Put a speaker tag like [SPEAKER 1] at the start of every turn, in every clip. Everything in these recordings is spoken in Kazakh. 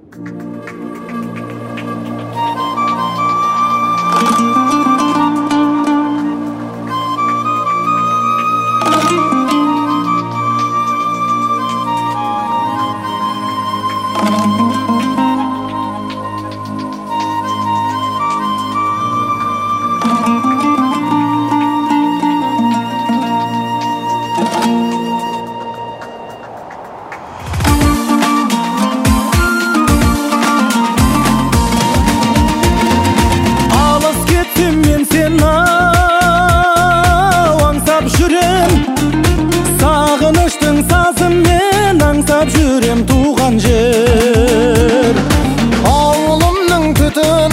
[SPEAKER 1] Жүрем туған жер ауылымның түтін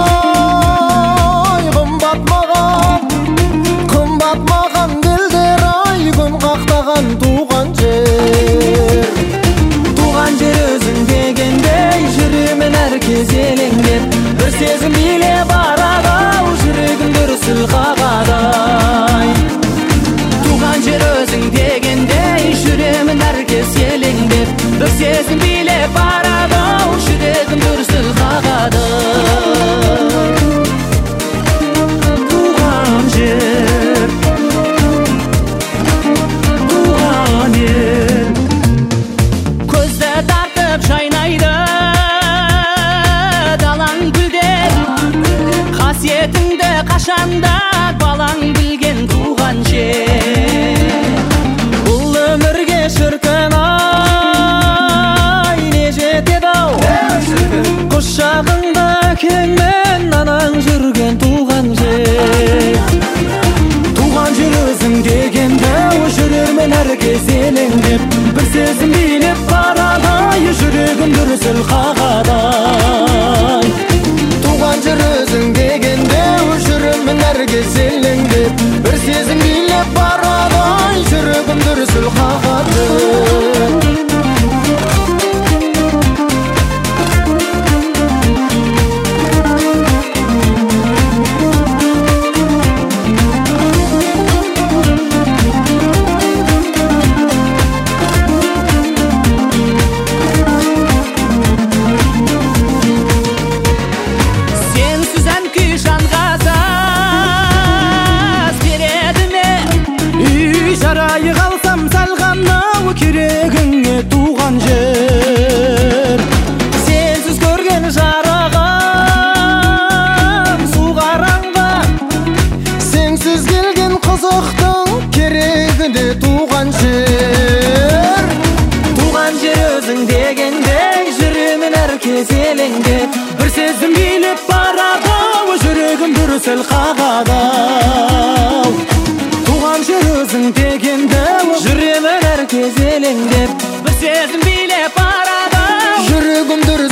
[SPEAKER 1] ай қымбат маған белдер ай күн қақтаған туған жер өзің дегендей жүремін әр кез елеңдеп бір сезім билеп барады ау жүрегім дүрсіл қағады туған жер өзің дегендей жүремін әр кез елеңдеп бір сезім билеп барады ау жүрегім дүрсіл қағады туған жер туған ел көзді тартып жайнайды далаң гүлдер қасиетіңді қашанда балаң білген туған жер бұл өмірге шіркін құшағыңда әкеңмен анаң жүрген туған жер өзің дегенде жүрермен әр кез елеңдеп бір сезім билеп барады жүрегім дүрсіл қағады туған жер өзің дегенде жүрермен әр кез елеңдеп бір сезім билеп барады жүрегім дүрсіл қағады жарай қалсам сәл ғана керегіңе туған жер сенсіз көрген жарығым су қараңғы сенсіз келген қызықтың керегінде туған жер өзің дегендей жүремін әр кез елеңдеп бір сезім билеп барады жүрегім дүрсіл қағады туған жер өзің дегенде жүремін әр кез елеңдеп бір сезім билеп барады жүрегім дүрсіл